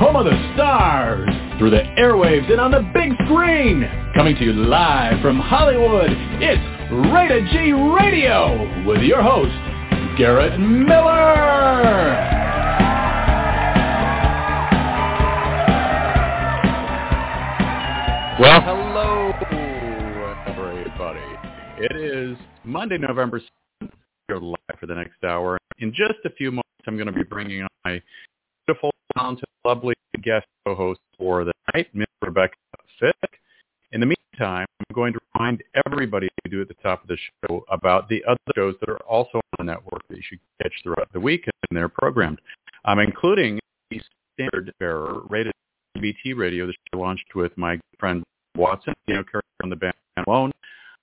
home of the stars, through the airwaves and on the big screen. Coming to you live from Hollywood, it's Rated G Radio with your host, Garrett Miller. Well, hello, everybody. It is Monday, November 7th. We're live for the next hour. In just a few moments, I'm going to be bringing on my beautiful, talented, lovely guest co-host for the night, Miss Rebecca Fisk. In the meantime, I'm going to remind everybody we do at the top of the show about the other shows that are also on the network that you should catch throughout the week, and they're programmed, including the standard bearer, Rated BT Radio, the show launched with my friend Watson, carrying on the band alone.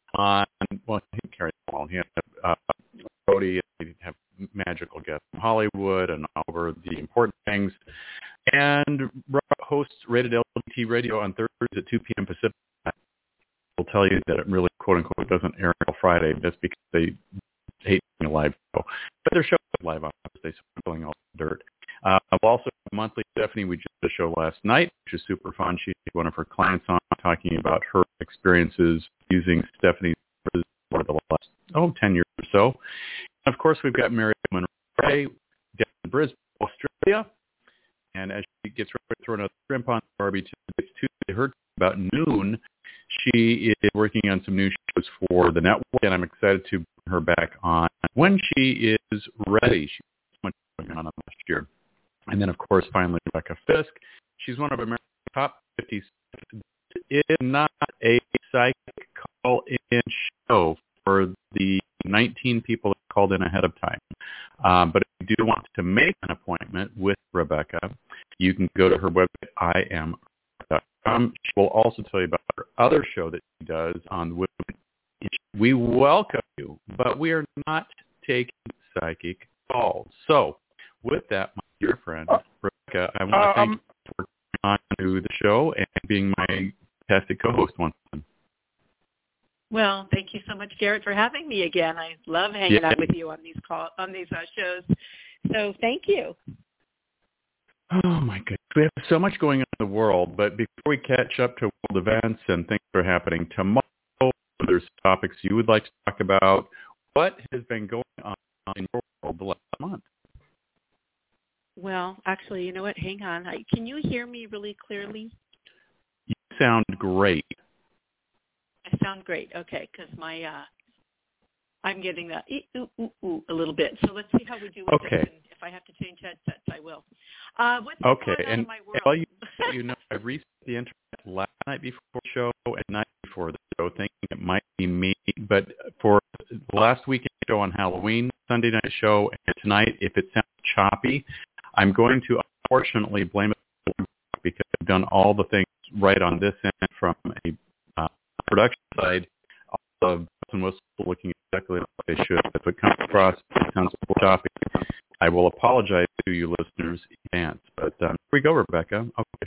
He carried alone. He had Brody, and have magical guests from Hollywood and over the important things. And hosts Rated LGBT Radio on Thursdays at 2 p.m. Pacific. Will tell you that it really, quote-unquote, doesn't air until Friday just because they hate being a live show. But their show is live on Thursday, so I'm feeling all the dirt. Also, monthly Stephanie, we just did a show last night, which is super fun. She had one of her clients on talking about her experiences using Stephanie's services for the last, 10 years or so. And of course, we've got Mary Ray down in Brisbane, Australia. And as she gets ready to throw another shrimp on barbie Tuesday, her about noon, she is working on some new shows for the network, and I'm excited to bring her back on when she is ready. She has much going on last year. And then, of course, finally, Rebecca Fisk. She's one of America's top 50. It is not a psychic call-in show for the 19 people that called in ahead of time. But if you do want to make an appointment with Rebecca, you can go to her website, IamRebecca.com. She will also tell you about her other show that she does on Women. We welcome you, but we are not taking psychic calls. So, with that, my dear friend, Rebecca, I want to thank you for coming on to the show and being my fantastic co-host once again. Well, thank you so much, Garrett, for having me again. I love hanging out with you on these shows. So thank you. Oh, my goodness. We have so much going on in the world, but before we catch up to world events and things that are happening tomorrow, there's topics you would like to talk about. What has been going on in your world the last month? Well, actually, you know what? Hang on. Can you hear me really clearly? You sound great. I sound great. Okay, because I'm getting that a little bit. So let's see how we do with this. And if I have to change headsets, I will. What's going on in my world? I reset the internet last night before the show and night before the show, thinking it might be me. But for the last weekend show on Halloween, Sunday night show, and tonight, if it sounds choppy, I'm going to unfortunately blame it because I've done all the things right on this end from a production side. All of and whistles looking exactly like they should. If it comes across, it sounds a little choppy. I will apologize to you listeners in advance. But here we go, Rebecca.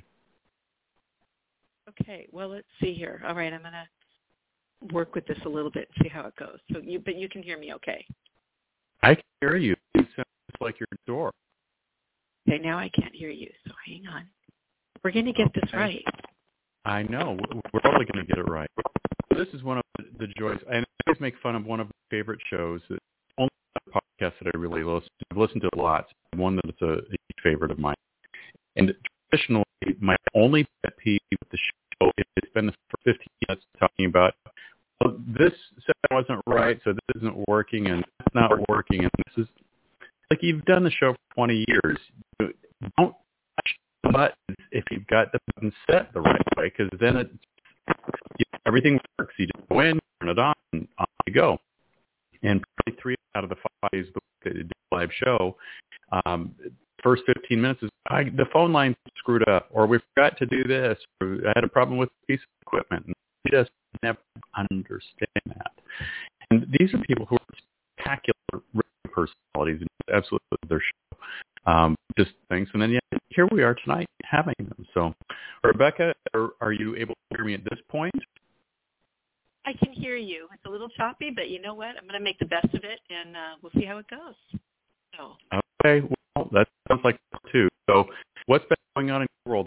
Okay. Well, let's see here. All right, I'm going to work with this a little bit and see how it goes. But you can hear me okay? I can hear you. You sound just like your door. Okay, now I can't hear you, so hang on. We're going to get this right. I know. We're probably going to get it right. This is one of the joys. I always make fun of one of my favorite shows. It's only a podcast that I really listen to. I've listened to it lots. One that's a huge favorite of mine. And traditionally, my only pet peeve with the show is spend for 15 minutes talking about, well, this sound wasn't right, so this isn't working, and it's not working, and this is like you've done the show for 20 years. Don't touch the buttons if you've got the buttons set the right way, because then everything works. You just go in, turn it on, and on you go. And probably 3 out of the 5 days that they did a live show, first 15 minutes is the phone line screwed up, or we forgot to do this, or I had a problem with a piece of equipment. And you just never understand that. And these are people who are spectacular personalities and absolutely love their show. Just things. And then, here we are tonight having them. So, Rebecca, are you able to hear me at this point? I can hear you. It's a little choppy, but you know what? I'm going to make the best of it, and we'll see how it goes. So. Okay. Well, that sounds like too. So what's been going on in your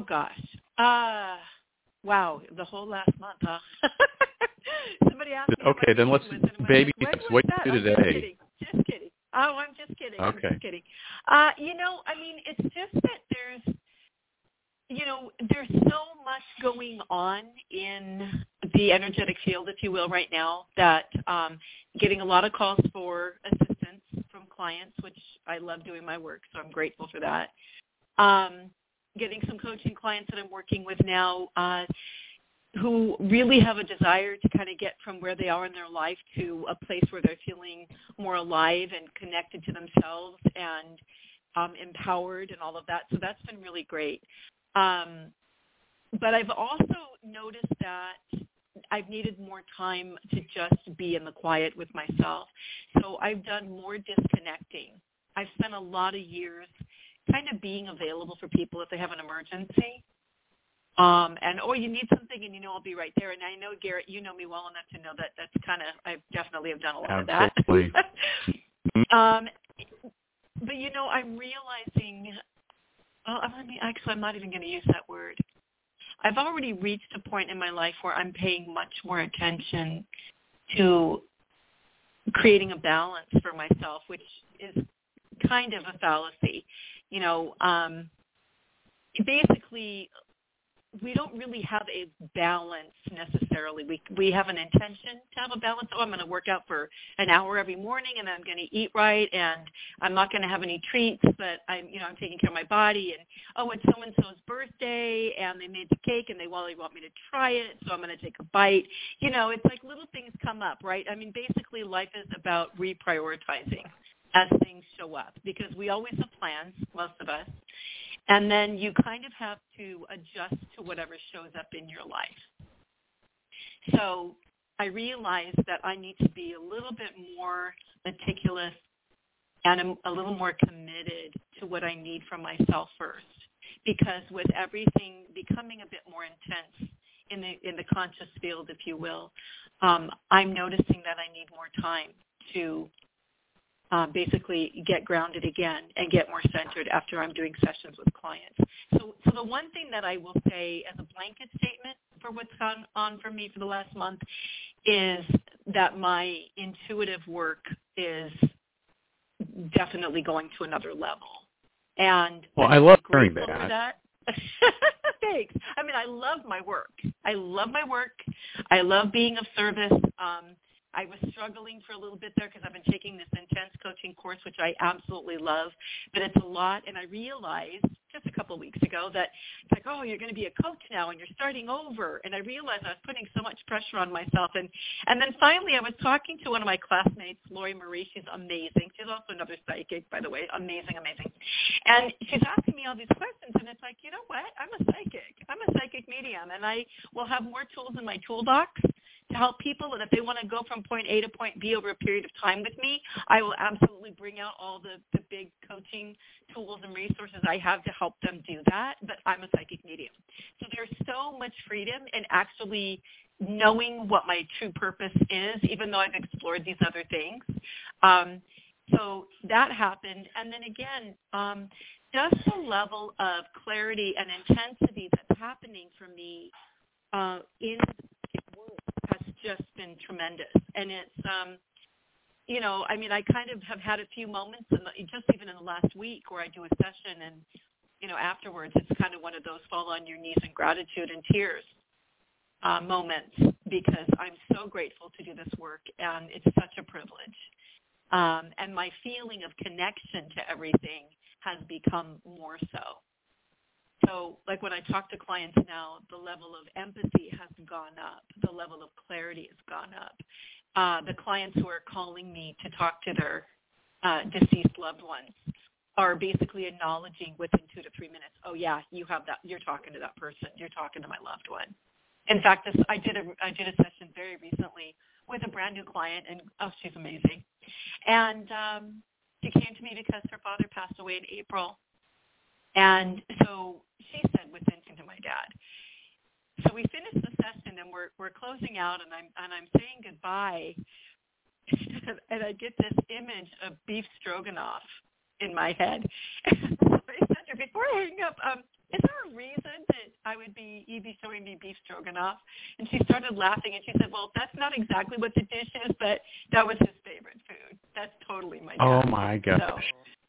gosh. Wow, the whole last month, huh? Somebody asked me. Okay, then let's baby steps. What do you do today? Just kidding. Oh, I'm just kidding. Okay. I'm just kidding. It's just that there's so much going on in the energetic field, if you will, right now, that getting a lot of calls for assistance from clients, which I love doing my work, so I'm grateful for that. Getting some coaching clients that I'm working with now who really have a desire to kind of get from where they are in their life to a place where they're feeling more alive and connected to themselves and empowered and all of that. So that's been really great. But I've also noticed that I've needed more time to just be in the quiet with myself. So I've done more disconnecting. I've spent a lot of years kind of being available for people if they have an emergency. You need something and I'll be right there. And I know, Garrett, you know me well enough to know that that's kind of, I definitely have done a lot Absolutely. of that. But I'm realizing, I'm not even going to use that word. I've already reached a point in my life where I'm paying much more attention to creating a balance for myself, which is kind of a fallacy. Basically, we don't really have a balance necessarily. We have an intention to have a balance. I'm going to work out for an hour every morning, and I'm going to eat right, and I'm not going to have any treats, but I'm taking care of my body. And it's so-and-so's birthday, and they made the cake, and they want me to try it, so I'm going to take a bite. It's like little things come up, right? I mean, basically, life is about reprioritizing as things show up, because we always have plans, most of us. And then you kind of have to adjust to whatever shows up in your life. So I realized that I need to be a little bit more meticulous and a little more committed to what I need from myself first. Because with everything becoming a bit more intense in the conscious field, if you will, I'm noticing that I need more time to basically get grounded again and get more centered after I'm doing sessions with clients. So the one thing that I will say as a blanket statement for what's gone on for me for the last month is that my intuitive work is definitely going to another level. And I love hearing that. Thanks. I mean, I love my work. I love being of service. I was struggling for a little bit there because I've been taking this intense coaching course, which I absolutely love, but it's a lot. And I realized just a couple of weeks ago that it's like, you're going to be a coach now and you're starting over. And I realized I was putting so much pressure on myself. And then finally I was talking to one of my classmates, Lori Marie. She's amazing. She's also another psychic, by the way. Amazing. And she's asking me all these questions. And it's like, you know what? I'm a psychic. I'm a psychic medium. And I will have more tools in my toolbox to help people, and if they want to go from point A to point B over a period of time with me, I will absolutely bring out all the big coaching tools and resources I have to help them do that, but I'm a psychic medium. So there's so much freedom in actually knowing what my true purpose is, even though I've explored these other things. So that happened. And then again, just the level of clarity and intensity that's happening for me in work has just been tremendous. And it's, I kind of have had a few moments, just even in the last week, where I do a session and, afterwards it's kind of one of those fall on your knees in gratitude and tears moments, because I'm so grateful to do this work, and it's such a privilege. And my feeling of connection to everything has become more so. So, like when I talk to clients now, the level of empathy has gone up. The level of clarity has gone up. The clients who are calling me to talk to their deceased loved ones are basically acknowledging within 2 to 3 minutes, oh, yeah, you have that. You're talking to that person. You're talking to my loved one. In fact, I did a session very recently with a brand new client, and she's amazing. And she came to me because her father passed away in April. And so she said within to my dad. So we finished the session, and we're closing out, and I'm saying goodbye, and I get this image of beef stroganoff in my head. So I said to her, before I hang up, is there a reason that you'd be showing me beef stroganoff? And she started laughing, and she said, well, that's not exactly what the dish is, but that was his favorite food. That's totally my dad. Oh, my gosh.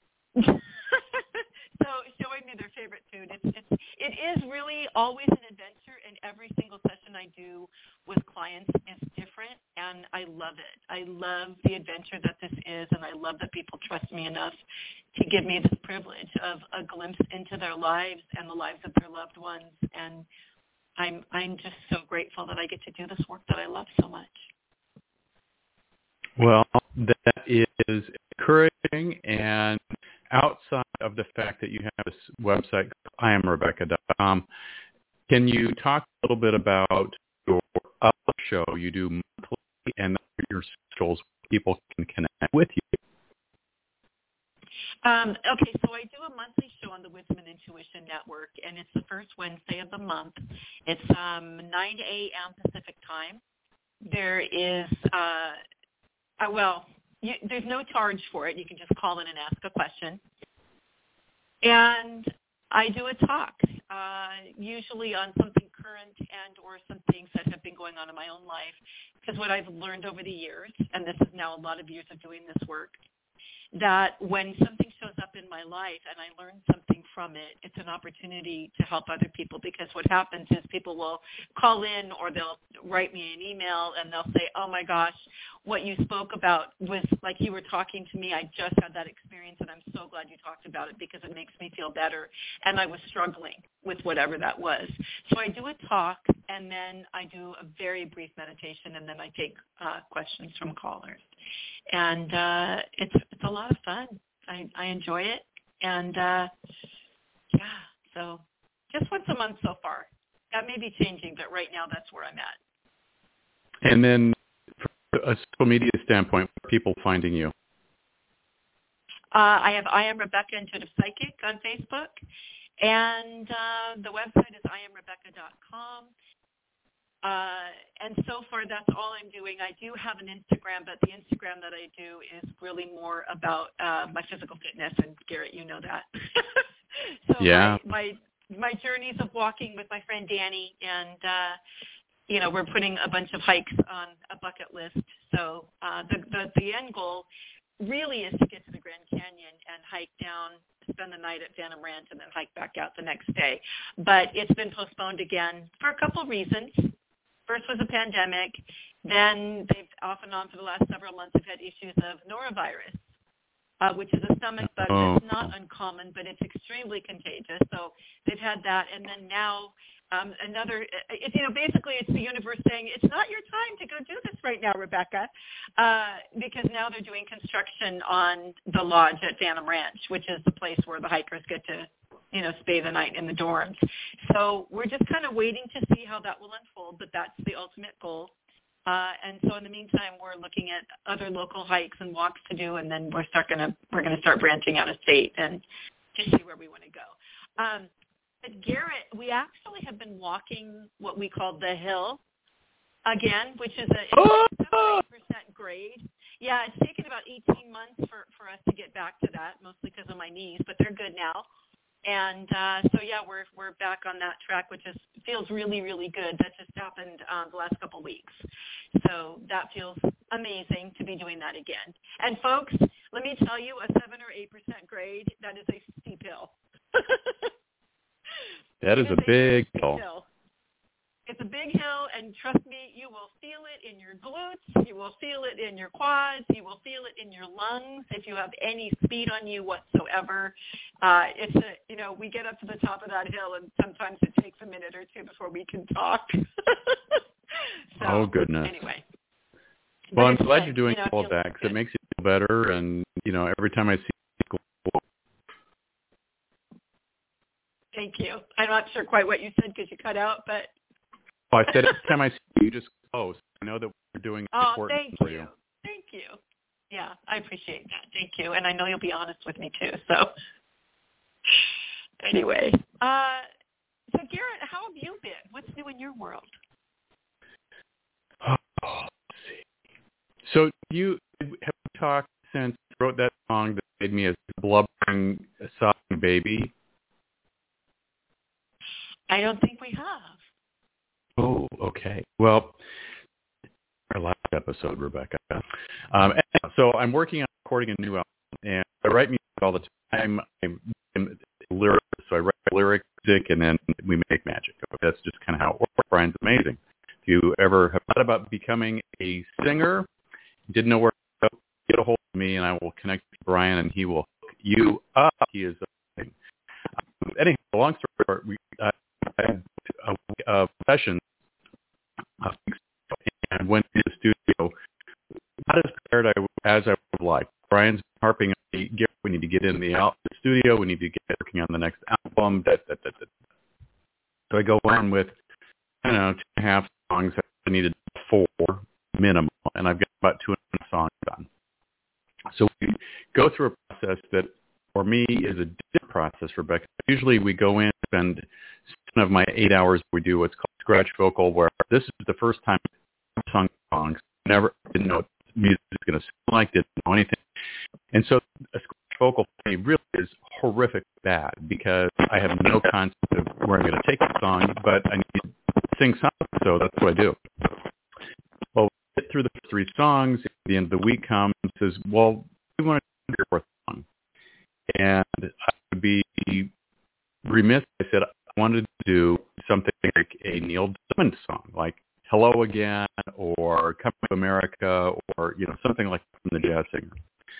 So showing me their favorite food, it is really always an adventure, and every single session I do with clients is different, and I love it. I love the adventure that this is, and I love that people trust me enough to give me this privilege of a glimpse into their lives and the lives of their loved ones, and I'm just so grateful that I get to do this work that I love so much. Well, that is encouraging, and outside of the fact that you have this website, IamRebecca.com, can you talk a little bit about your other show you do monthly and your socials where people can connect with you? Okay, so I do a monthly show on the Wisdom and Intuition Network, and it's the first Wednesday of the month. It's 9 a.m. Pacific time. There is, there's no charge for it. You can just call in and ask a question. And I do a talk, usually on something current and or some things that have been going on in my own life. Because what I've learned over the years, and this is now a lot of years of doing this work, that when something shows up in my life and I learn something from it, it's an opportunity to help other people, because what happens is people will call in or they'll write me an email and they'll say, oh my gosh, what you spoke about was like you were talking to me. I just had that experience and I'm so glad you talked about it because it makes me feel better. And I was struggling with whatever that was. So I do a talk and then I do a very brief meditation and then I take questions from callers. And it's a lot of fun. I enjoy it. And, so just once a month so far. That may be changing, but right now that's where I'm at. And then from a social media standpoint, where are people finding you? I am Rebecca Intuitive Psychic on Facebook. And the website is IamRebecca.com. And so far, that's all I'm doing. I do have an Instagram, but the Instagram that I do is really more about my physical fitness. And Garrett, you know that. So yeah. My journeys of walking with my friend Danny, and we're putting a bunch of hikes on a bucket list. So the end goal really is to get to the Grand Canyon and hike down, spend the night at Phantom Ranch, and then hike back out the next day. But it's been postponed again for a couple of reasons. First was a pandemic. Then they've off and on for the last several months have had issues of norovirus, which is a stomach bug that's not uncommon, but it's extremely contagious. So they've had that. And then now basically it's the universe saying, it's not your time to go do this right now, Rebecca, because now they're doing construction on the lodge at Phantom Ranch, which is the place where the hikers get to stay the night in the dorms. So we're just kind of waiting to see how that will unfold, but that's the ultimate goal. And so in the meantime, we're looking at other local hikes and walks to do, and then we're going to start branching out of state and just see where we want to go. But Garrett, we actually have been walking what we call the hill again, which is a 8% grade. Yeah, it's taken about 18 months for us to get back to that, mostly because of my knees, but they're good now. And we're back on that track, which feels really, really good. That just happened the last couple of weeks. So that feels amazing to be doing that again. And folks, let me tell you, a 7 or 8% grade, that is a steep hill. That is a big hill. It's a big hill, and trust me, you will feel it in your glutes. You will feel it in your quads. You will feel it in your lungs if you have any speed on you whatsoever. We get up to the top of that hill, and sometimes it takes a minute or two before we can talk. So, oh, goodness. Anyway. Well, I'm glad you're doing all of that because it makes you feel better, and, every time I see people. Thank you. I'm not sure quite what you said because you cut out, but. Well, I said every time I see you, just close. I know that we're doing important for you. Thank you. Yeah, I appreciate that. Thank you. And I know you'll be honest with me, too. So anyway. So, Garrett, how have you been? What's new in your world? Let's see. So you have talked since you wrote that song that made me a blubbering, sobbing baby? I don't think we have. Oh, okay. Well, our last episode, Rebecca. So I'm working on recording a new album, and I write music all the time. I'm a lyricist, so I write lyric music, and then we make magic. That's just kind of how it works. Brian's amazing. If you ever have thought about becoming a singer, didn't know where to go, get a hold of me, and I will connect with Brian, and he will hook you up. He is amazing. Anyhow, long story short, we had a session, and went to the studio not as prepared as I would like. Brian's harping on me, we need to get in the studio, we need to get working on the next album. So I go on with, 2.5 songs. I needed 4 minimum, and I've got about 2.5 songs done. So we go through a process that, for me, is a different process for Rebecca. Usually we go in and spend 7 of my 8 hours, we do what's called scratch vocal, where this is the first time I've sung songs. Didn't know what music is going to sound like, didn't know anything. And so a scratch vocal for me really is horrific bad, because I have no concept of where I'm going to take the song, but I need to sing something, so that's what I do. Well, we get through the first 3 songs, at the end of the week comes, says, well, we want to do your 4th song. And I would be remiss. I said I wanted to do something like a Neil Diamond song, like Hello Again or Come to America, or, something like that from the jazz singer.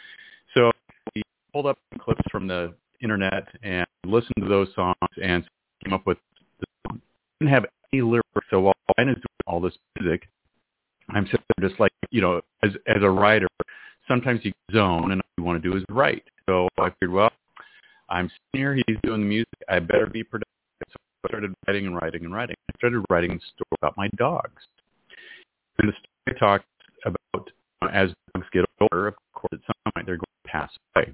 So we pulled up some clips from the internet and listened to those songs and came up with the song. I didn't have any lyrics, so while Brian is doing all this music, I'm sitting there just like, as a writer, sometimes you zone, and all you want to do is write. So I figured, well, I'm sitting here, he's doing the music, I better be productive. So I started writing and writing and writing. I started writing a story about my dogs. And the story talks about, as dogs get older, of course, at some point they're going to pass away.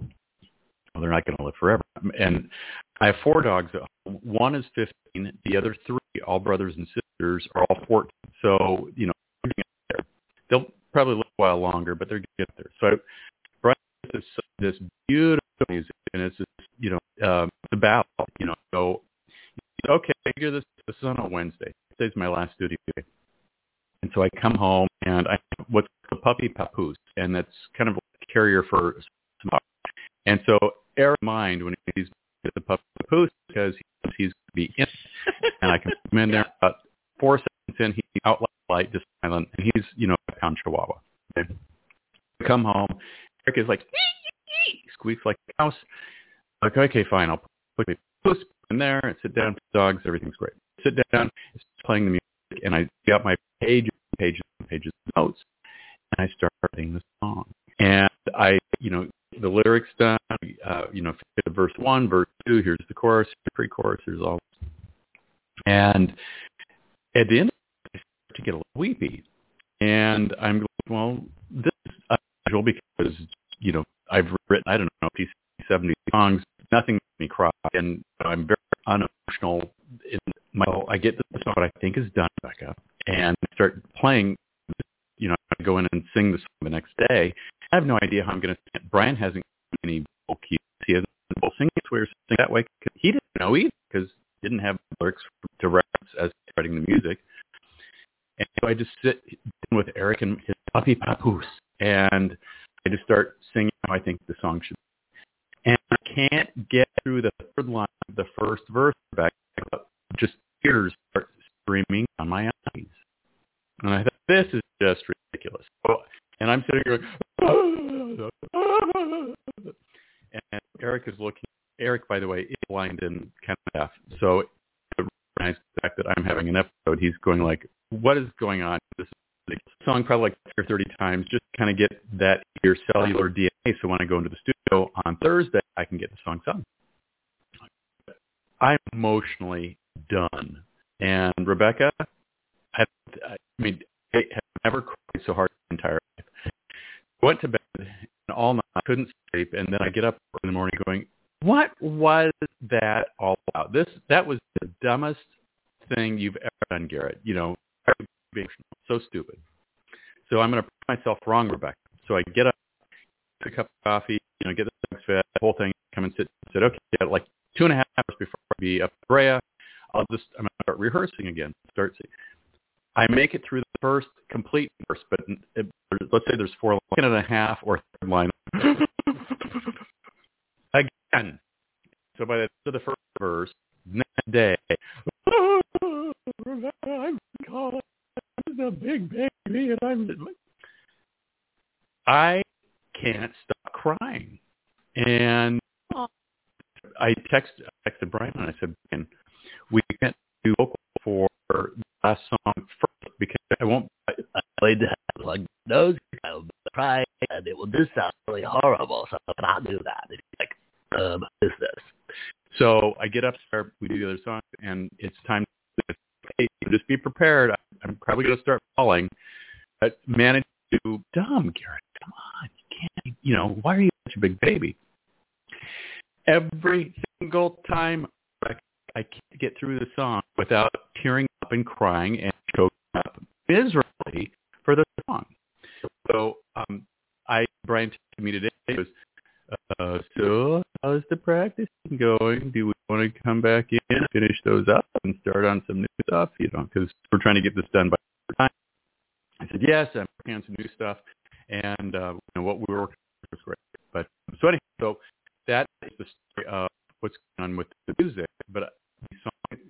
Well, they're not going to live forever. And I have 4 dogs. One is 15. The other 3, all brothers and sisters, are all 14. So, they're getting there. They'll probably live a while longer, but they're getting there. So Brian has this beautiful music, and it's just, the battle, So, okay, I figure this is on a Wednesday. Today's my last studio day. And so I come home, and I have what's called a puppy papoose, and that's kind of like a carrier for some dogs. And so Eric mind when he's the puppy papoose, because he's going to be in, and I can put him in there about 4 seconds in, he's out light, just silent, and he's, a pound chihuahua. Okay? I come home, Eric is like, squeaks like a mouse. Like, okay, fine, I'll put my papoose in there and sit down for the dogs, everything's great. Sit down, it's playing the music, and I got my pages of notes, and I start writing the song. And I, the lyrics done, the verse 1, verse 2, here's the chorus, pre-chorus, here's all. And at the end, I start to get a little weepy. And I'm going, well, this is unusual because, I've written, I don't know, 70 songs, nothing makes me cry, and I'm very unemotional. I get the song what I think is done, Becca, and start playing, I go in and sing the song the next day. I have no idea how I'm going to sing it. Brian hasn't any vocal cues. He hasn't vocal singing, so we were singing that way. He didn't know either, because he didn't have lyrics to reference as writing the music. And so I just sit with Eric and his puppy papoose, and I just start singing how I think the song should be. And I can't get through the 3rd line of the first verse back. Just tears start streaming down my eyes. And I thought, this is just ridiculous. And I'm sitting here going, and Eric is looking. Eric, by the way, is blind and kind of deaf. So it recognizes the fact that I'm having an episode. He's going like, what is going on? This song probably like 20 or 30 times, just to kind of get that your cellular DNA. So when I go into the studio on Thursday, I can get the song sung. I'm emotionally done. And Rebecca, I have never cried so hard in my entire life. I went to bed and all night, I couldn't sleep, and then I get up in the morning going, what was that all about? That was the dumbest thing you've ever done, Garrett. So stupid. So I'm going to prove myself wrong, Rebecca. So I get up, get a cup of coffee, get the dogs fed, the whole thing, come and sit, okay, like 2.5 hours before I be up at Brea, I'm going to start rehearsing again. I make it through the first complete verse, but let's say there's 4 and a half or third line. Again. So by the end of the first verse, next day, I'm the big baby, and I can't stop crying. And I texted Brian and I said, we can't do vocal for the last song first because I won't. I played the like those cry and it will just sound really horrible, so I cannot do that. And he's like, what is this? So I get up there, we do the other song, and it's time to just be prepared. I'm probably going to start falling. But manage to, dumb, Garrett, come on, you can't, why are you such a big baby? Every single time I can't get through the song without tearing up and crying and choking up miserably for the song. So Brian texted me today. He goes, so how's the practice going? Do we want to come back in and finish those up and start on some new stuff? Because we're trying to get this done by time. I said, yes, I'm working on some new stuff. And what we were working on was great. But so anyway, so that is the story of what's going on with the music. But the song,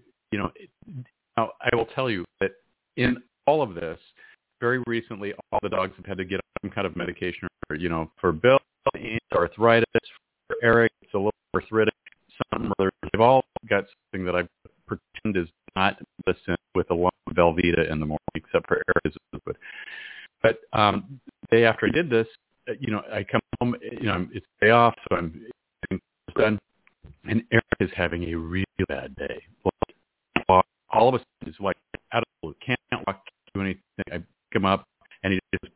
now I will tell you that in all of this, very recently, all the dogs have had to get on some kind of medication. For Bill, it's arthritis. For Eric, it's a little arthritic. They've all got something that I pretend is not medicine with a lump of Velveeta in the morning, except for Eric's liquid. But the day after I did this, I come home. It's day off, so I'm done. And Eric is having a really bad day. All of a sudden, he's like out of the blue, can't walk, can't do anything. I pick him up, and he just.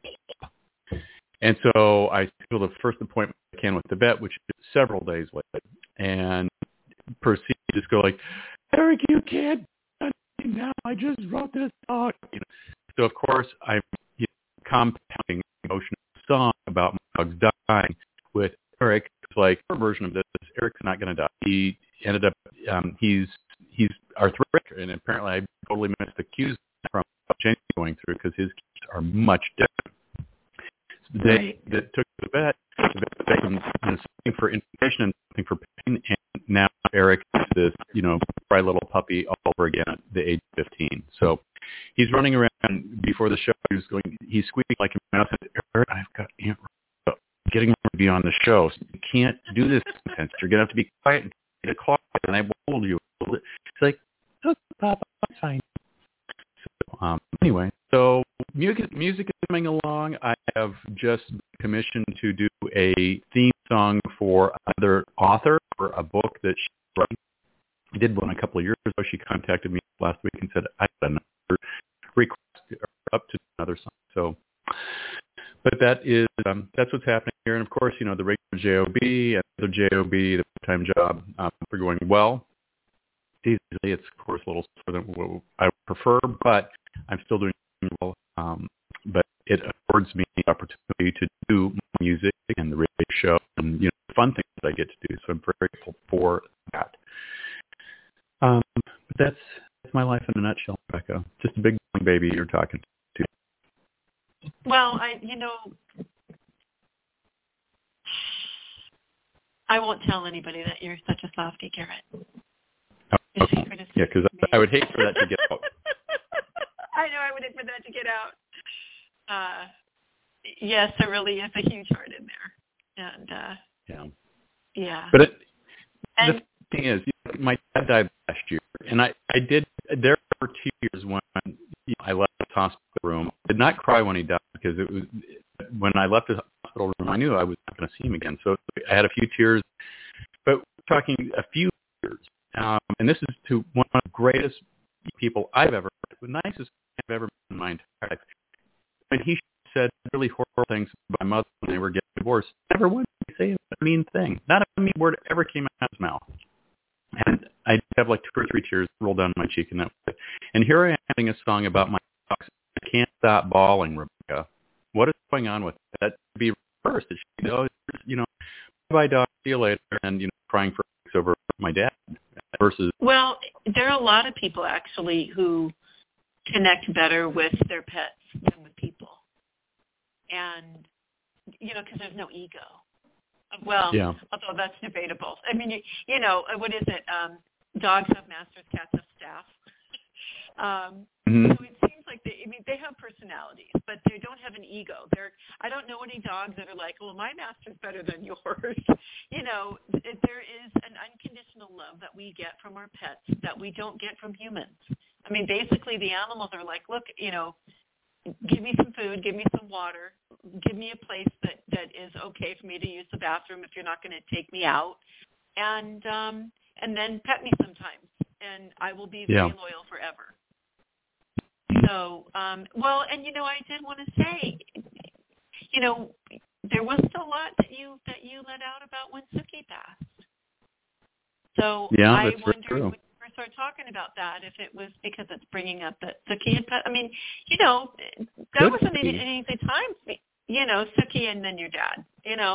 And so I scheduled the first appointment I can with the vet, which is several days later, and proceed to just go like, Eric, you can't do anything now. I just wrote this song. So of course I'm compounding the emotional song about my dogs dying with Eric. It's like our version of this. Eric's not going to die. He ended up he's arthritic, and apparently I totally missed the cues from Jenny going through because his cues are much different. The day that took the vet something for inflammation and something for pain, and now Eric is this, cry little puppy all over again at the age of 15. So he's running around before the show. He squeaked like a mouse. I said, Eric, I've got Aunt Rose getting ready to be on the show. So you can't do this nonsense. You're going to have to be quiet and get a clock, and I will hold you. It's like, oh, Papa, it's fine. So, anyway, so music is coming along. I have just commissioned to do a theme song for another author for a book that she's writing. I did one a couple of years ago. She contacted me last week and said, I got another request up to another song. So, but that's what's happening here. And of course, the regular JOB and the JOB, the full-time job, are going well. Easily, it's of course a little slower than what I would prefer, but I'm still doing well. But it affords me the opportunity to do music and the radio show and fun things that I get to do. So I'm very grateful for that. But that's my life in a nutshell, Rebecca. Just a big baby you're talking to. Well, I won't tell anybody that you're such a softie, Garrett. Oh, okay. Yeah, because I would hate for that to get out. I know, I would hate for that to get out. Yes, there really is a huge heart in there. And, yeah. But the thing is, my dad died last year, and I did, there were 2 years when I left the hospital room. I did not cry when he died because it was, when I left the hospital room, I knew I was not going to see him again. So I had a few tears, but we're talking a few years. And this is to one of the greatest people I've ever met, the nicest I've ever met in my entire life. When he said really horrible things about my mother when they were getting divorced, never once did he say a mean thing. Not a mean word ever came out of his mouth. And I have like 2 or 3 tears roll down my cheek in that way. And here I am having a song about my dogs. I can't stop bawling, Rebecca. What is going on with that? To be reversed. It should be, bye, dog, see you later, and, crying for over my dad versus Well, there are a lot of people actually who connect better with their pets than with people. And, because there's no ego. Well, yeah. Although that's debatable. I mean, what is it? Dogs have masters, cats have staff. So it seems like they have personalities, but they don't have an ego. I don't know any dogs that are like, well, my master's better than yours. There is an unconditional love that we get from our pets that we don't get from humans. I mean, basically the animals are like, look, give me some food, give me some water, give me a place that is okay for me to use the bathroom if you're not going to take me out, and then pet me sometimes, and I will be very loyal forever. So, and I did want to say, there was a lot that you let out about when Suki passed. So I wondered when you first started talking about that, if it was because it's bringing up that Suki had passed. I mean, that wasn't an easy time, Suki and then your dad,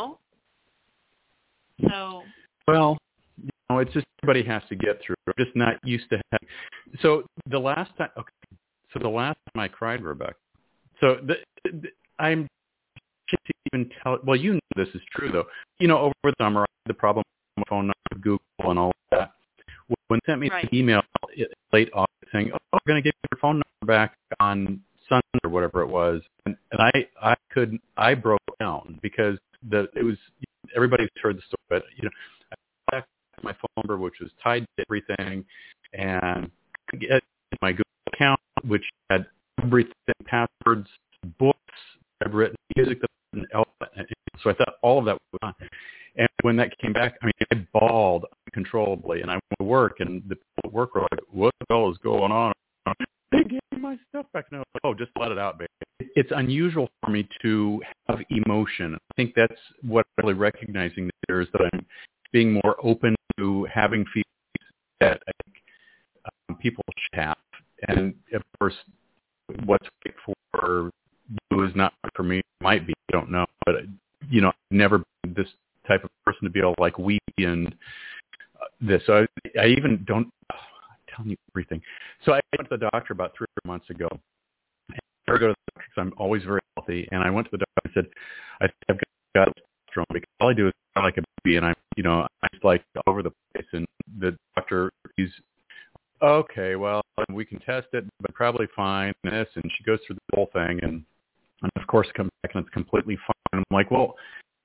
So. Well, it's just everybody has to get through. I'm just not used to having. So the last time I cried, Rebecca. So I'm just even tell. Well, this is true though. Over the summer, I had the problem with my phone number, with Google, and all of that. When they sent me an email late August saying, "Oh, we're going to give your phone number back on Sunday or whatever it was," and I broke down because it was everybody's heard the story, but I back my phone number, which was tied to everything, and get my Google account, which had everything, passwords, books I've written, music, so I thought all of that was gone. And when that came back, I mean, I bawled uncontrollably, and I went to work, and the people at work were like, "What the hell is going on?" They gave me my stuff back. No, just let it out, baby. It's unusual for me to have emotion. I think that's what I'm really recognizing there is that I'm being more open to having feelings that I think people should have. And of course, what's right for you is not right for me. It might be, I don't know. But I've never been this type of person to be all like weepy and this. So I even don't. I'm telling you everything. So I went to the doctor about 3 or 4 months ago. I never go to the doctor because I'm always very healthy. And I went to the doctor and said, I've got testosterone because all I do is sound like a baby, and I'm just like all over the place. And the doctor, he's okay. Well, we can test it, but probably fine. And she goes through the whole thing, and of course, it comes back and it's completely fine. I'm like, well,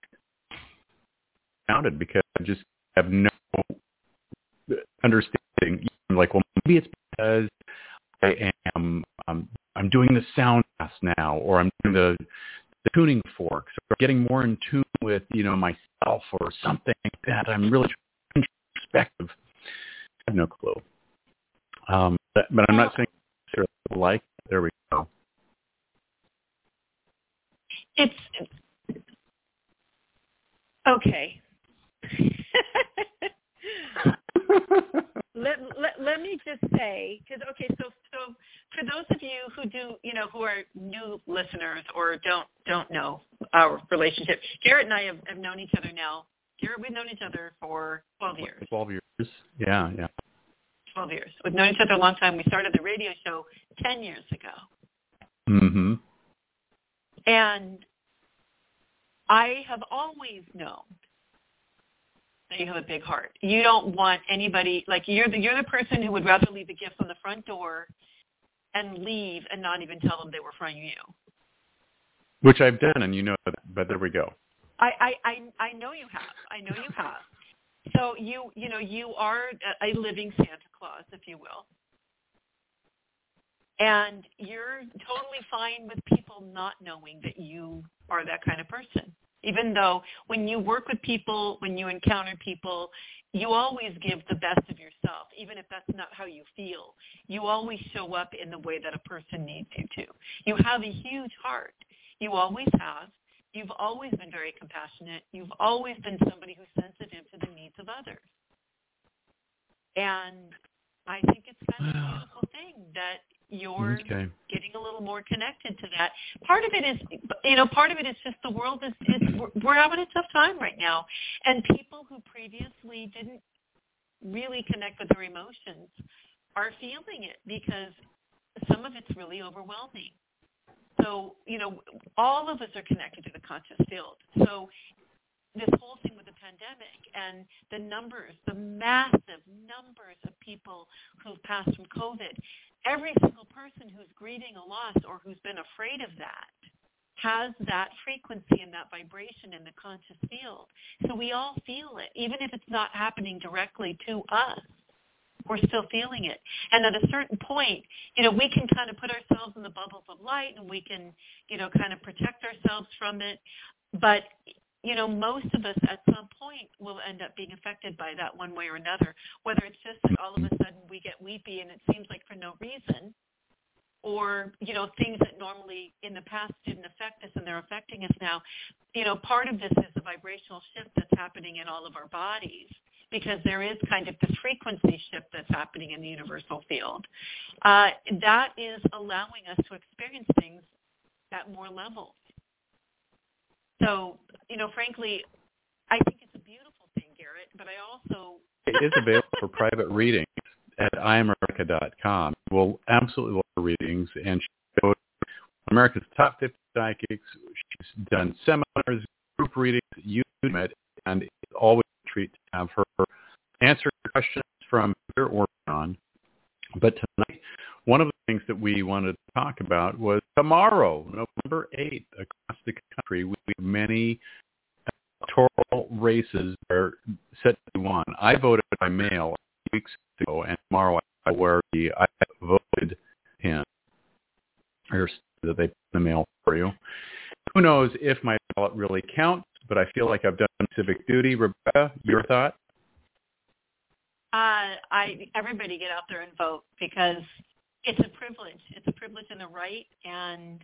counted because I just have no understanding. I'm like, well, maybe it's because I'm doing the sound test now, or I'm doing the tuning forks, or getting more in tune with myself, or something like that. I'm really trying to perspective. I have no clue. But I'm not saying like. There we go. It's okay. Let me just say, because so for those of you who do, who are new listeners or don't know our relationship, Garrett and I have known each other now. Garrett, we've known each other for 12 years. 12 years, yeah. 12 years. We've known each other a long time. We started the radio show 10 years ago. Mm-hmm. And I have always known that you have a big heart. You don't want anybody, like you're the person who would rather leave a gift on the front door and leave and not even tell them they were from you. Which I've done, and but there we go. I know you have. I know you have. So you are a living Santa Claus, if you will. And you're totally fine with people not knowing that you are that kind of person. Even though when you work with people, when you encounter people, you always give the best of yourself, even if that's not how you feel. You always show up in the way that a person needs you to. You have a huge heart. You always have. You've always been very compassionate. You've always been somebody who's sensitive to the needs of others. And I think it's kind of a beautiful thing that you're getting a little more connected to that. Part of it is just the world we're having a tough time right now. And people who previously didn't really connect with their emotions are feeling it, because some of it's really overwhelming. So, all of us are connected to the conscious field. So this whole thing with the pandemic and the numbers, the massive numbers of people who've passed from COVID, every single person who's grieving a loss or who's been afraid of that has that frequency and that vibration in the conscious field. So we all feel it, even if it's not happening directly to us. We're still feeling it. And at a certain point, we can kind of put ourselves in the bubbles of light, and we can, kind of protect ourselves from it. But, most of us at some point will end up being affected by that one way or another, whether it's just that all of a sudden we get weepy and it seems like for no reason, or, things that normally in the past didn't affect us and they're affecting us now. Part of this is the vibrational shift that's happening in all of our bodies, because there is kind of this frequency shift that's happening in the universal field. That is allowing us to experience things at more levels. So, frankly, I think it's a beautiful thing, Garrett, but I also... It is available for private readings at IamErica.com. We'll absolutely love her readings, and she's America's top 50 psychics. She's done seminars, group readings, you name it, and it's always a treat to have her answer questions from here or on. But tonight, one of the things that we wanted to talk about was tomorrow, November 8th, across the country, we have many electoral races that are set to be won. I voted by mail 2 weeks ago, and tomorrow I where I voted in, or that they put in the mail for you. Who knows if my ballot really counts, but I feel like I've done civic duty. Rebecca, your thought? Everybody get out there and vote, because it's a privilege. It's a privilege and a right, and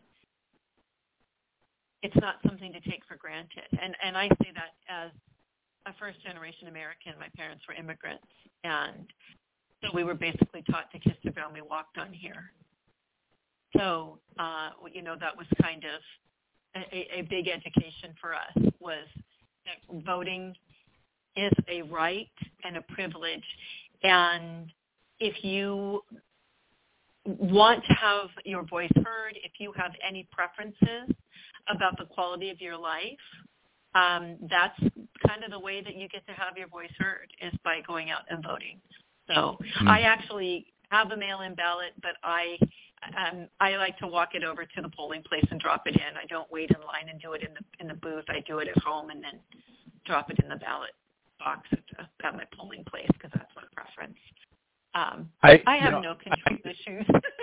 it's not something to take for granted. And I say that as a first-generation American. My parents were immigrants, and so we were basically taught to kiss the ground we walked on here. So, that was kind of a big education for us, was that voting is a right and a privilege. And if you want to have your voice heard, if you have any preferences about the quality of your life, that's kind of the way that you get to have your voice heard, is by going out and voting. So I actually have a mail-in ballot, but I like to walk it over to the polling place and drop it in. I don't wait in line and do it in the booth. I do it at home and then drop it in the ballot box at my polling place, because that's my preference. I have no control issues.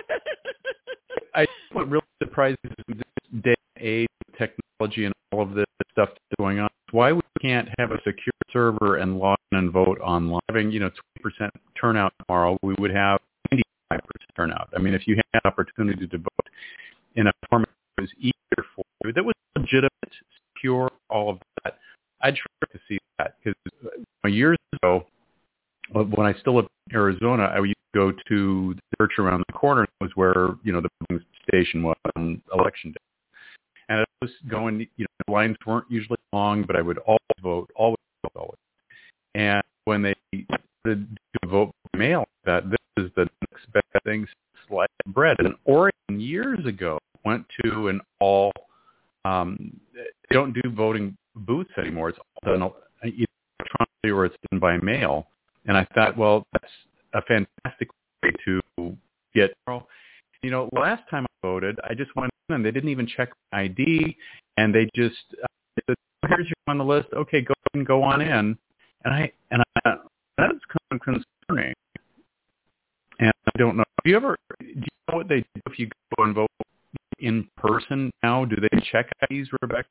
What really surprises me in this day and age of technology and all of this stuff that's going on, why we can't have a secure server and log in and vote online. Having 20% turnout tomorrow, we would have 95% turnout. I mean, if you had an opportunity to vote in a format that was easier for you, that was legitimate, secure, all of that, I'd try to see that, because years ago, when I still lived in Arizona, I used to go to the church around the corner. It was where, the polling station was on election day. And I was going, the lines weren't usually long, but I would always vote, always. And when they started to vote by mail, that this is the next best thing since sliced bread. And Oregon years ago went to an all, they don't do voting booths anymore. It's all done either electronically or it's done by mail. And I thought, well, that's a fantastic way to get. Last time I voted, I just went in and they didn't even check my ID, and they just said, "Here's your on the list. Okay, go on in." And I that is kind of concerning. And I don't know. Do you know what they do if you go and vote in person now? Do they check IDs, Rebecca?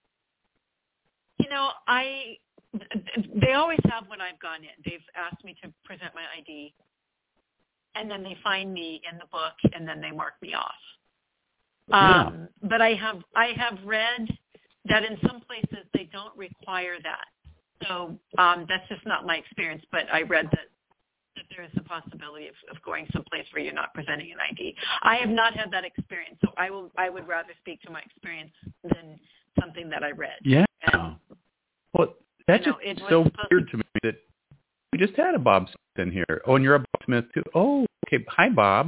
They always have when I've gone in. They've asked me to present my ID, and then they find me in the book, and then they mark me off. But I have read that in some places they don't require that. So that's just not my experience. But I read that there is a possibility of going someplace where you're not presenting an ID. I have not had that experience, so I would rather speak to my experience than something that I read. Yeah. Well, that's just so weird to me that we just had a Bob Smith in here. Oh, and you're a Bob Smith too. Oh, okay. Hi, Bob.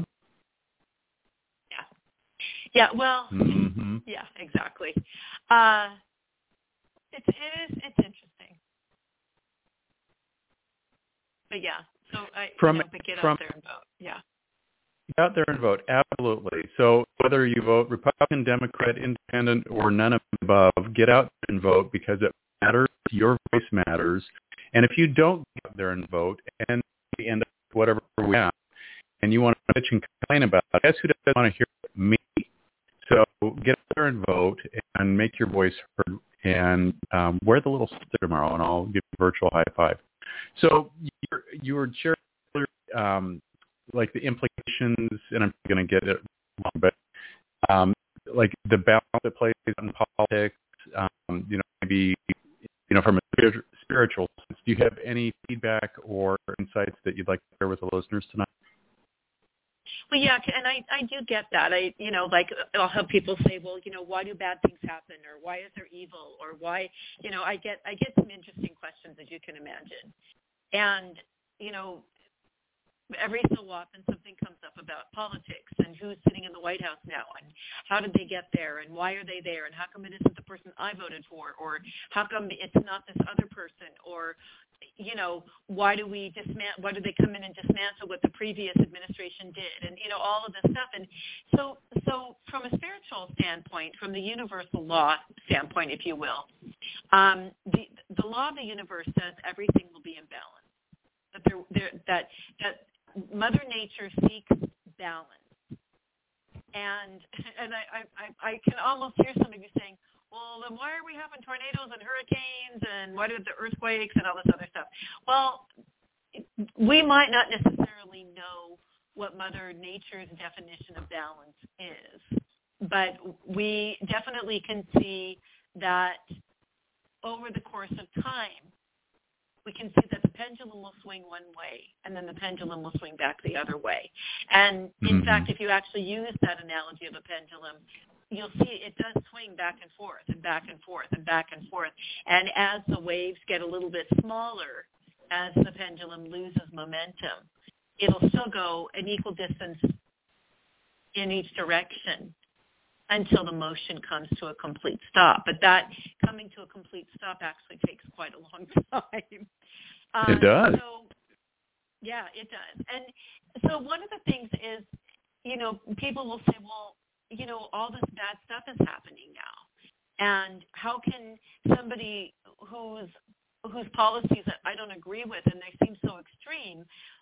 Yeah. Well. Mm-hmm. Yeah. Exactly. It's interesting. But yeah. So but get out there and vote. Yeah. Get out there and vote. Absolutely. So whether you vote Republican, Democrat, Independent, or none of the above, get out there and vote because it matters. Your voice matters. And if you don't get out there and vote and we end up with whatever we have, and you want to bitch and complain about it, guess who doesn't want to hear me? So get out there and vote and make your voice heard and wear the little sticker tomorrow, and I'll give you a virtual high five. So you were sharing like the implications, and I'm going to get it wrong, but like the balance that plays in politics, maybe from a spiritual sense. Do you have any feedback or insights that you'd like to share with the listeners tonight? Well, yeah, and I do get that. I'll have people say, well, why do bad things happen, or why is there evil, or why, I get some interesting questions, as you can imagine. And, every so often something comes up about politics and who's sitting in the White House now and how did they get there and why are they there and how come it isn't the person I voted for, or how come it's not this other person, or why do they come in and dismantle what the previous administration did, and all of this stuff. And so from a spiritual standpoint, from the universal law standpoint, if you will, the law of the universe says everything will be in balance. That Mother Nature seeks balance, and I can almost hear some of you saying, well, then why are we having tornadoes and hurricanes, and why do the earthquakes and all this other stuff? Well, we might not necessarily know what Mother Nature's definition of balance is, but we definitely can see that over the course of time, we can see that the pendulum will swing one way, and then the pendulum will swing back the other way. And in fact, if you actually use that analogy of a pendulum, you'll see it does swing back and forth and back and forth and back and forth. And as the waves get a little bit smaller, as the pendulum loses momentum, it'll still go an equal distance in each direction until the motion comes to a complete stop. But that coming to a complete stop actually takes quite a long time. It does. Yeah, it does. And so one of the things is, people will say, well, all this bad stuff is happening now. And how can somebody whose policies that I don't agree with and they seem so extreme,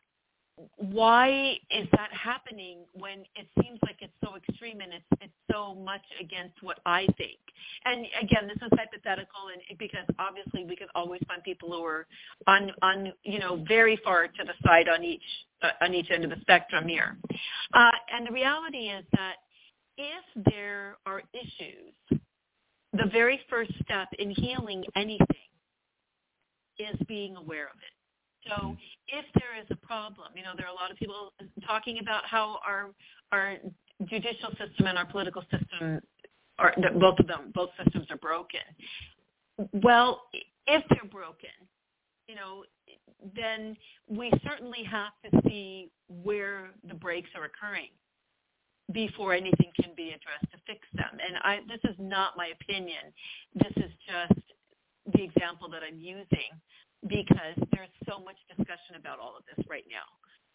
why is that happening when it seems like it's so extreme and it's so much against what I think? And again, this is hypothetical, and because obviously we can always find people who are on very far to the side on each end of the spectrum here. And the reality is that if there are issues, the very first step in healing anything is being aware of it. So if there is a problem, there are a lot of people talking about how our judicial system and our political system, both systems are broken. Well, if they're broken, then we certainly have to see where the breaks are occurring before anything can be addressed to fix them. And this is not my opinion. This is just the example that I'm using, because there's so much discussion about all of this right now.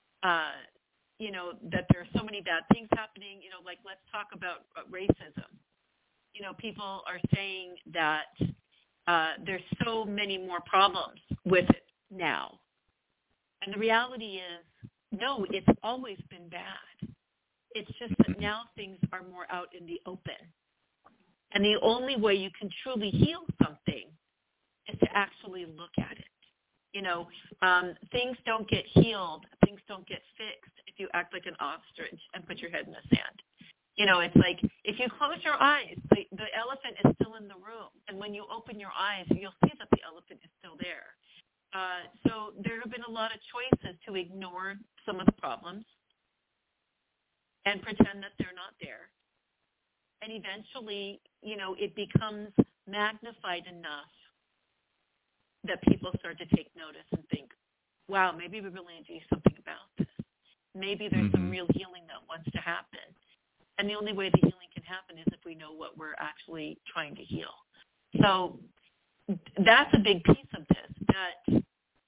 That there are so many bad things happening. Like let's talk about racism. People are saying that there's so many more problems with it now. And the reality is, no, it's always been bad. It's just that now things are more out in the open. And the only way you can truly heal something is to actually look at it. Things don't get healed, things don't get fixed if you act like an ostrich and put your head in the sand. It's like if you close your eyes, the elephant is still in the room. And when you open your eyes, you'll see that the elephant is still there. So there have been a lot of choices to ignore some of the problems and pretend that they're not there. And eventually, it becomes magnified enough that people start to take notice and think, wow, maybe we really need to do something about this. Maybe there's some real healing that wants to happen. And the only way the healing can happen is if we know what we're actually trying to heal. So that's a big piece of this, that,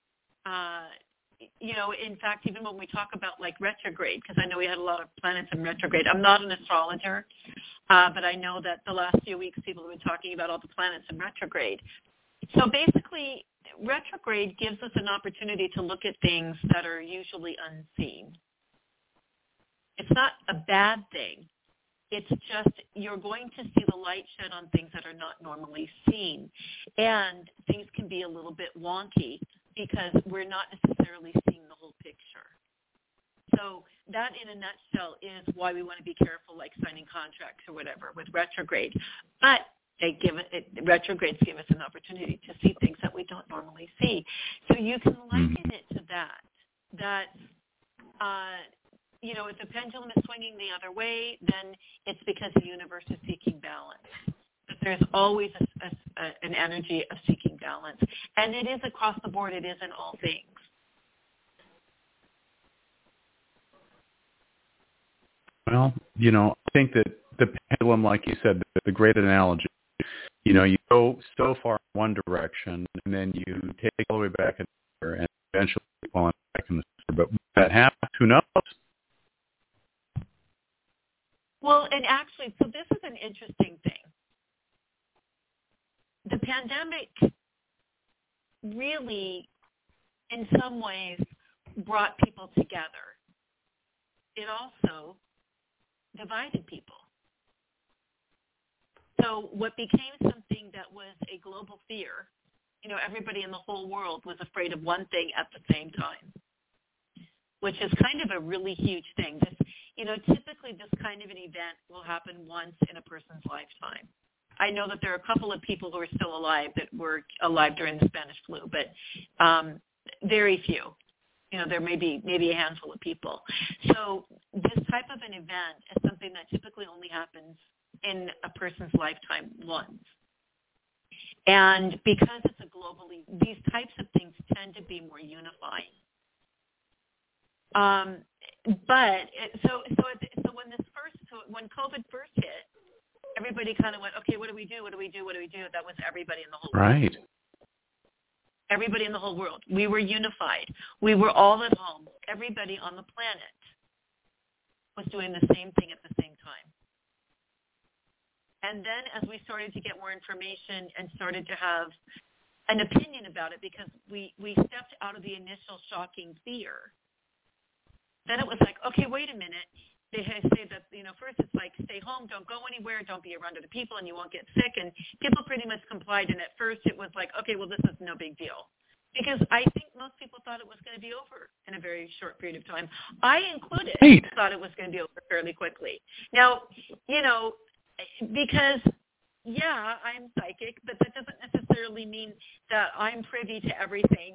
in fact, even when we talk about like retrograde, because I know we had a lot of planets in retrograde. I'm not an astrologer, but I know that the last few weeks people have been talking about all the planets in retrograde. So basically, retrograde gives us an opportunity to look at things that are usually unseen. It's not a bad thing. It's just you're going to see the light shed on things that are not normally seen. And things can be a little bit wonky because we're not necessarily seeing the whole picture. So that, in a nutshell, is why we want to be careful, like signing contracts or whatever with retrograde. But retrogrades give us an opportunity to see things that we don't normally see. So you can liken it to that if the pendulum is swinging the other way, then it's because the universe is seeking balance. But there's always an energy of seeking balance. And it is across the board. It is in all things. Well, I think that the pendulum, like you said, the great analogy, you go so far in one direction, and then you take it all the way back in the other, and eventually fall back in the center. But when that happens, who knows? Well, and actually, so this is an interesting thing. The pandemic really, in some ways, brought people together. It also divided people. So what became something that was a global fear, everybody in the whole world was afraid of one thing at the same time, which is kind of a really huge thing. Typically this kind of an event will happen once in a person's lifetime. I know that there are a couple of people who are still alive that were alive during the Spanish flu, but very few. There may be a handful of people. So this type of an event is something that typically only happens in a person's lifetime once. And because it's these types of things tend to be more unifying. When COVID first hit, everybody kind of went, okay, what do we do? What do we do? What do we do? That was everybody in the whole world. Right. Everybody in the whole world. We were unified. We were all at home. Everybody on the planet was doing the same thing at the same time. And then as we started to get more information and started to have an opinion about it, because we stepped out of the initial shocking fear, then it was like, okay, wait a minute. They say that, first it's like, stay home, don't go anywhere, don't be around other people, and you won't get sick. And people pretty much complied. And at first it was like, okay, well, this is no big deal. Because I think most people thought it was going to be over in a very short period of time. I included thought it was going to be over fairly quickly. Now, because, yeah, I'm psychic, but that doesn't necessarily mean that I'm privy to everything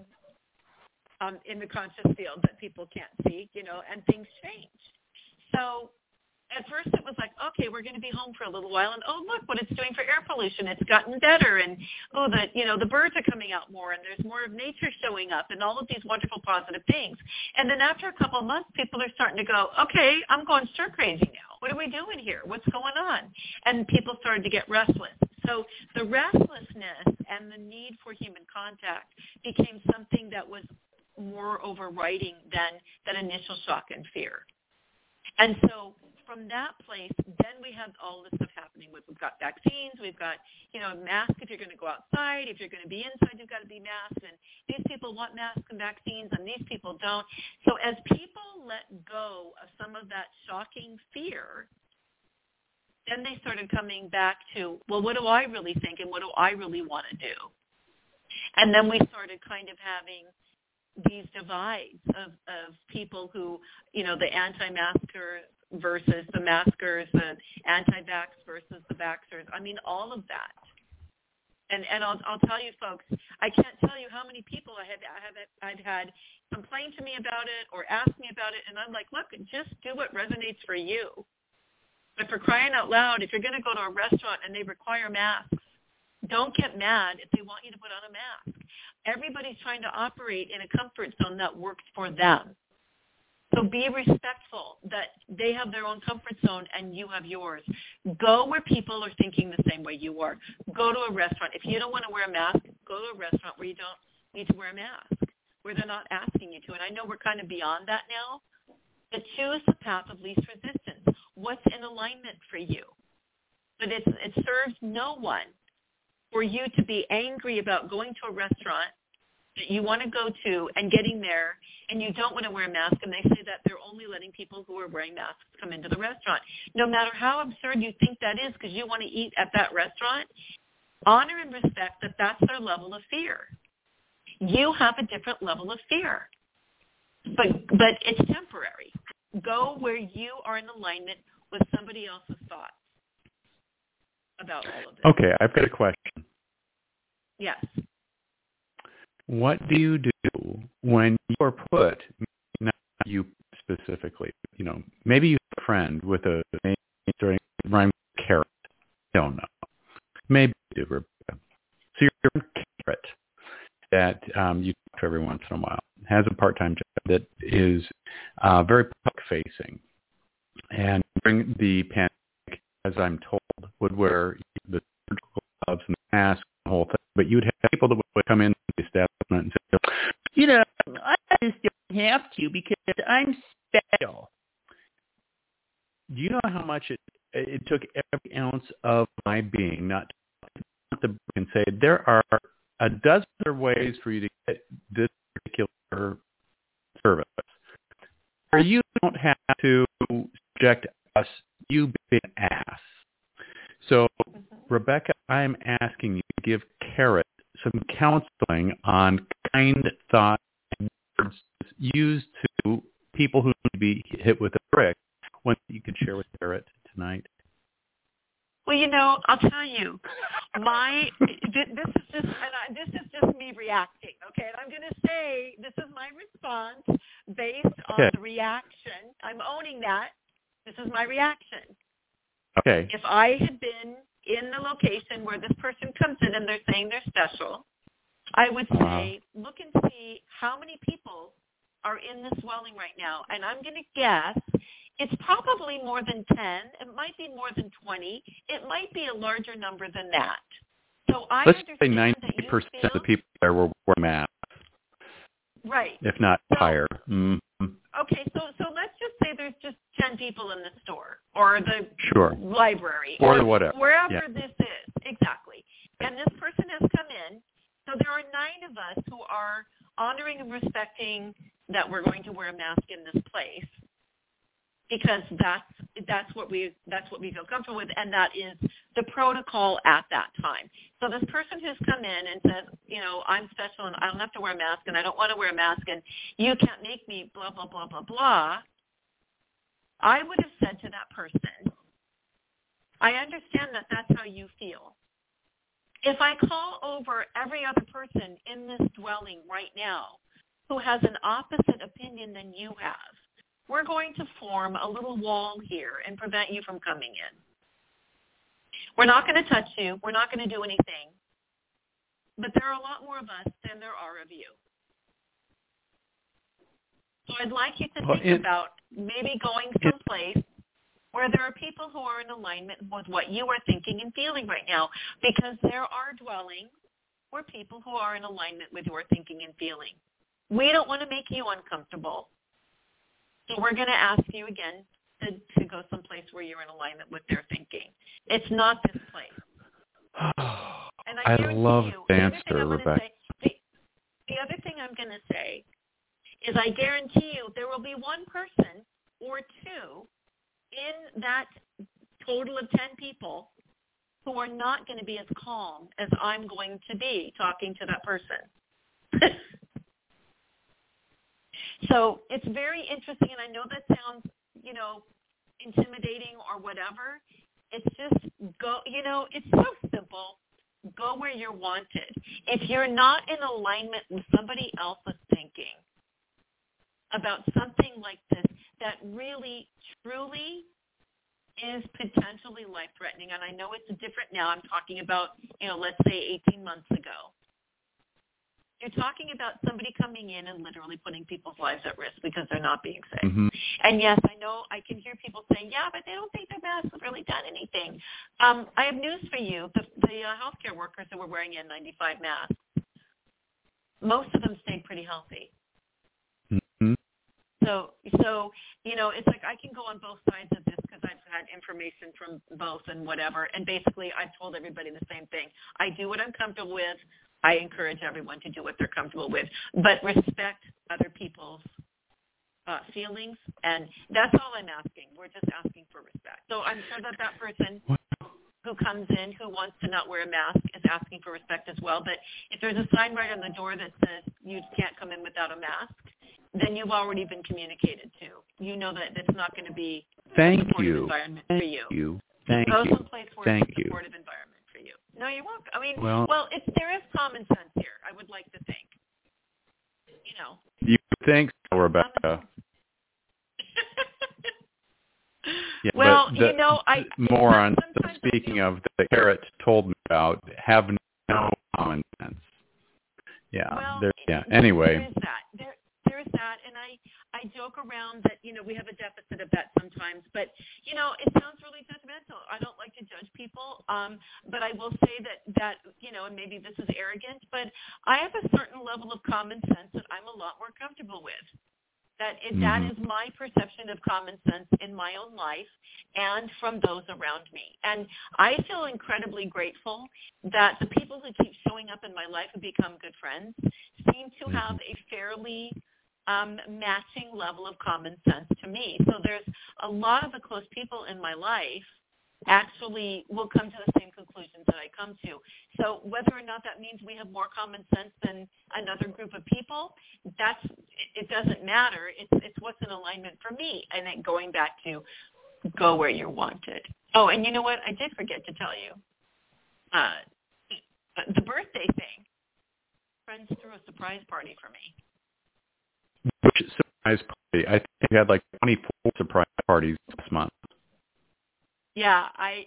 in the conscious field that people can't see, and things change. So at first it was like, okay, we're going to be home for a little while, and oh, look what it's doing for air pollution. It's gotten better, and the birds are coming out more, and there's more of nature showing up, and all of these wonderful positive things. And then after a couple of months, people are starting to go, okay, I'm going stir crazy now. What are we doing here? What's going on? And people started to get restless. So the restlessness and the need for human contact became something that was more overriding than that initial shock and fear. And so from that place, then we have all this stuff happening. We've got vaccines. We've got, masks if you're going to go outside. If you're going to be inside, you've got to be masked. And these people want masks and vaccines, and these people don't. So as people let go of some of that shocking fear, then they started coming back to, well, what do I really think, and what do I really want to do? And then we started kind of having these divides of people who, the anti-masker versus the maskers, the anti-vax versus the vaxxers. I mean, all of that. And I'll tell you, folks, I can't tell you how many people I've had complain to me about it or ask me about it, and I'm like, look, just do what resonates for you. But for crying out loud, if you're going to go to a restaurant and they require masks, don't get mad if they want you to put on a mask. Everybody's trying to operate in a comfort zone that works for them. So be respectful that they have their own comfort zone and you have yours. Go where people are thinking the same way you are. Go to a restaurant. If you don't want to wear a mask, go to a restaurant where you don't need to wear a mask, where they're not asking you to. And I know we're kind of beyond that now, but choose the path of least resistance. What's in alignment for you? But it serves no one for you to be angry about going to a restaurant that you want to go to and getting there and you don't want to wear a mask, and they say that they're only letting people who are wearing masks come into the restaurant. No matter how absurd you think that is because you want to eat at that restaurant, honor and respect that that's their level of fear. You have a different level of fear, but it's temporary. Go where you are in alignment with somebody else's thoughts about all of this. Okay, I've got a question. Yes. What do you do when you are put, not you specifically, maybe you have a friend with a name starting with rhyme with carrot. I don't know. Maybe you do, Rebecca. So you're a carrot that you talk to every once in a while, has a part-time job that is very public-facing. And during the pandemic, as I'm told, would wear the surgical gloves and the mask and the whole thing, but you'd have people that would come in the establishment and say, I just don't have to because I'm special. Do you know how much it took every ounce of my being not to and say there are a dozen other ways for you to get this particular service, or you don't have to subject us, you being an ass. So, Rebecca, I'm asking you to give Carrot some counseling on kind thoughts and words used to people who need to be hit with a brick. One you could share with Carrot tonight. Well, I'll tell you, this is just me reacting, okay? And I'm going to say this is my response based on the reaction. I'm owning that. This is my reaction. Okay. If I had been in the location where this person comes in and they're saying they're special, I would say, look and see how many people are in this dwelling right now. And I'm going to guess it's probably more than 10. It might be more than 20. It might be a larger number than that. So let's say 90% of the people there were wearing masks. Right. If not higher. Mm-hmm. Okay, so let's just say there's just 10 people in the store or the library or whatever. Wherever this is. Exactly. And this person has come in. So there are 9 of us who are honoring and respecting that we're going to wear a mask in this place because that's what we feel comfortable with, and that is the protocol at that time. So this person who's come in and says, I'm special and I don't have to wear a mask and I don't want to wear a mask and you can't make me blah, blah, blah, blah, blah, I would have said to that person, I understand that that's how you feel. If I call over every other person in this dwelling right now who has an opposite opinion than you have, we're going to form a little wall here and prevent you from coming in. We're not going to touch you. We're not going to do anything. But there are a lot more of us than there are of you. So I'd like you to think about maybe going someplace where there are people who are in alignment with what you are thinking and feeling right now, because there are dwellings where people who are in alignment with your thinking and feeling. We don't want to make you uncomfortable. So we're going to ask you again to go someplace where you're in alignment with their thinking. It's not this place. And I love you, the answer, Rebecca. The other thing I'm going to say is I guarantee you there will be one person or two in that total of 10 people who are not going to be as calm as I'm going to be talking to that person. So it's very interesting, and I know that sounds, intimidating or whatever. It's just it's so simple. Go where you're wanted. If you're not in alignment with somebody else's thinking about something like this that really, truly is potentially life-threatening, and I know it's different now. I'm talking about, let's say 18 months ago. You're talking about somebody coming in and literally putting people's lives at risk because they're not being safe. Mm-hmm. And yes, I know I can hear people saying, yeah, but they don't think their masks have really done anything. I have news for you. The healthcare workers who were wearing N95 masks, most of them stayed pretty healthy. Mm-hmm. So it's like I can go on both sides of this because I've had information from both and whatever. And basically, I've told everybody the same thing. I do what I'm comfortable with. I encourage everyone to do what they're comfortable with, but respect other people's feelings. And that's all I'm asking. We're just asking for respect. So I'm sure that person who comes in who wants to not wear a mask is asking for respect as well. But if there's a sign right on the door that says you can't come in without a mask, then you've already been communicated to. You know that it's not going to be a supportive environment for you. Thank Go you. someplace where it's a supportive environment for you. No, you're welcome. I mean, there is common sense here, I would like to think. You think so, Rebecca. Yeah, well, morons, speaking of, the carrot told me about have no common sense. Yeah. Well, anyway. There is that, and I joke around that, we have a deficit of that sometimes, but, it sounds really judgmental. I don't like to judge people, but I will say that and maybe this is arrogant, but I have a certain level of common sense that I'm a lot more comfortable with. That is my perception of common sense in my own life and from those around me. And I feel incredibly grateful that the people who keep showing up in my life and become good friends seem to have a fairly matching level of common sense to me. So there's a lot of the close people in my life actually will come to the same conclusions that I come to. So whether or not that means we have more common sense than another group of people, it doesn't matter. It's what's in alignment for me. And then going back to go where you're wanted. Oh, and you know what? I did forget to tell you. The birthday thing. Friends threw a surprise party for me. Which surprise party? I think you had like 24 surprise parties this month. Yeah, I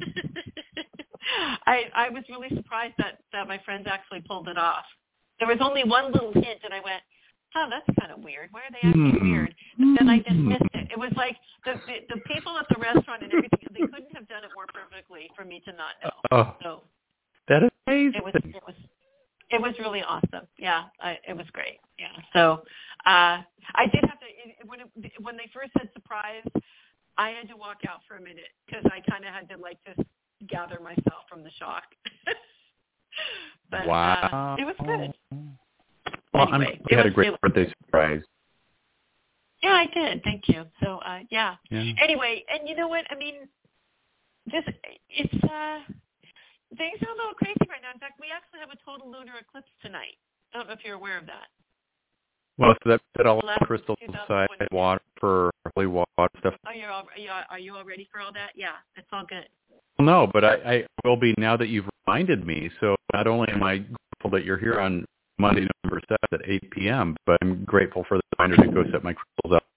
was really surprised that my friends actually pulled it off. There was only one little hint, and I went, oh, that's kind of weird. Why are they acting weird? But then I dismissed it. It was like the people at the restaurant and everything, they couldn't have done it more perfectly for me to not know. Oh, so that is amazing. It was really awesome. Yeah, it was great. Yeah. So I did have to, when they first said surprise, I had to walk out for a minute because I kind of had to just gather myself from the shock. But wow. It was good. Well, anyway, you had a great birthday surprise. Yeah, I did. Thank you. So, yeah. Anyway, and you know what? I mean, it's things are a little crazy right now. In fact, we actually have a total lunar eclipse tonight. I don't know if you're aware of that. Well, so that all crystal side water for holy water stuff. Oh, are you all ready for all that? Yeah, it's all good. No, but I will be now that you've reminded me. So not only am I grateful that you're here on Monday, November 7th at 8 p.m., but I'm grateful for the reminder to go set my crystals up.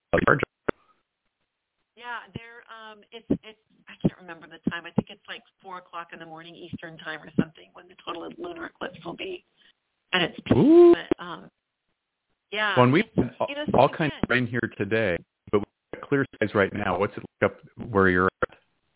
Yeah, it's I can't remember the time. I think it's like 4 o'clock in the morning Eastern time or something when the total lunar eclipse will be. And it's but, yeah. Well, we all kinds of rain here today, but we've got clear skies right now. What's it like up where you're at?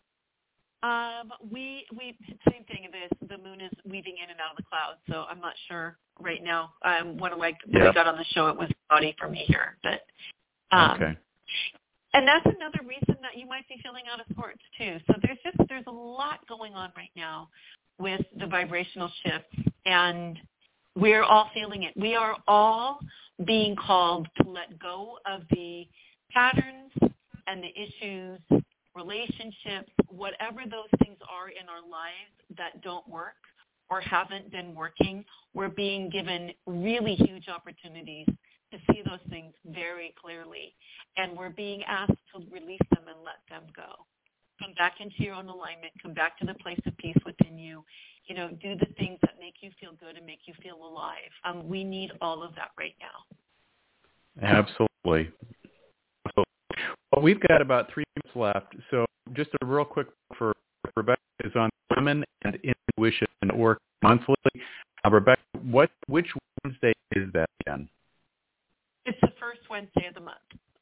We same thing. The moon is weaving in and out of the clouds, so I'm not sure right now. When I got on the show, it was cloudy for me here, but okay. And that's another reason that you might be feeling out of sorts too. So there's a lot going on right now with the vibrational shifts, and we're all feeling it. We are all being called to let go of the patterns and the issues, relationships, whatever those things are in our lives that don't work or haven't been working. We're being given really huge opportunities to see those things very clearly, and we're being asked to release them and let them go. Come back into your own alignment. Come back to the place of peace within you. Do the things that make you feel good and make you feel alive. We need all of that right now. Absolutely. Well, we've got about 3 minutes left, so just a real quick for Rebecca is on Women and Intuition Network monthly. Rebecca, which Wednesday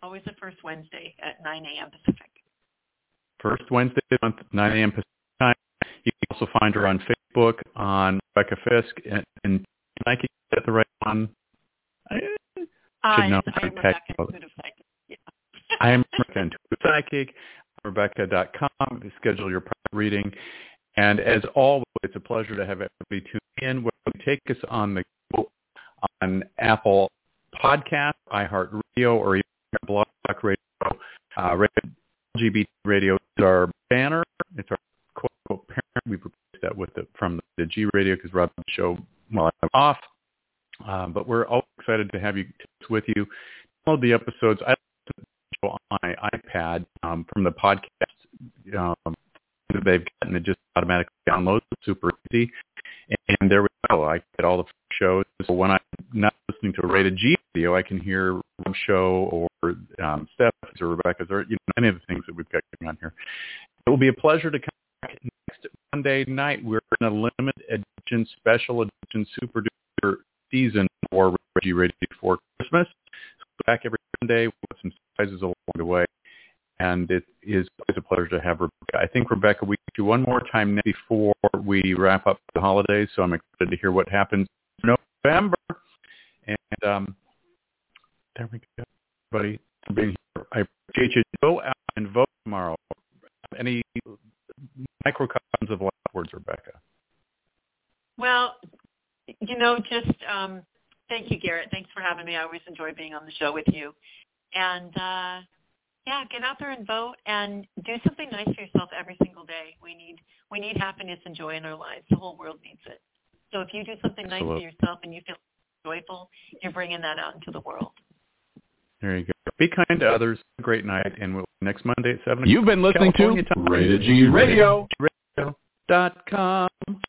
Always the first Wednesday at 9 a.m. Pacific. First Wednesday of the month, 9 a.m. Pacific time. You can also find her on Facebook, on Rebecca Fisk, and Nike. Is that the right one? I should know. I am Rebecca, Intuitive Psychic. Yeah. I am Rebecca, Intuitive Psychic. Rebecca.com to schedule your private reading. And as always, it's a pleasure to have everybody tune in. When you take us on the go on Apple Podcast, iHeartRadio, or even Blog Talk Radio, LGBT Radio is our banner. It's our quote-unquote parent. We've replaced that with from the G Radio because Rob's show while I'm off. But we're all excited to have you with you. Download the episodes. I on my iPad from the podcast that they've gotten. It just automatically downloads. It's super easy. And there we go. I get all the shows. So when I'm not listening to a Rated G video, I can hear Rob's show or Steph's or Rebecca's or any of the things that we've got going on here. It will be a pleasure to come back next Monday night. We're in a limited edition, special edition, super duper season for Rated G Radio before Christmas. So back every Monday with some surprises along the way. And it is always a pleasure to have Rebecca. I think, Rebecca, we can do one more time before we wrap up the holidays, so I'm excited to hear what happens in November. And there we go, everybody, for being here. I appreciate you. Go out and vote tomorrow. Any microcosms of last words, Rebecca? Well, just thank you, Garrett. Thanks for having me. I always enjoy being on the show with you. And, get out there and vote and do something nice for yourself every single day. We need happiness and joy in our lives. The whole world needs it. So if you do something nice for yourself and you feel joyful, you're bringing that out into the world. There you go. Be kind to others. Have a great night, and we'll next Monday at 7 o'clock. You've been listening to Rated G Radio. Radio.com.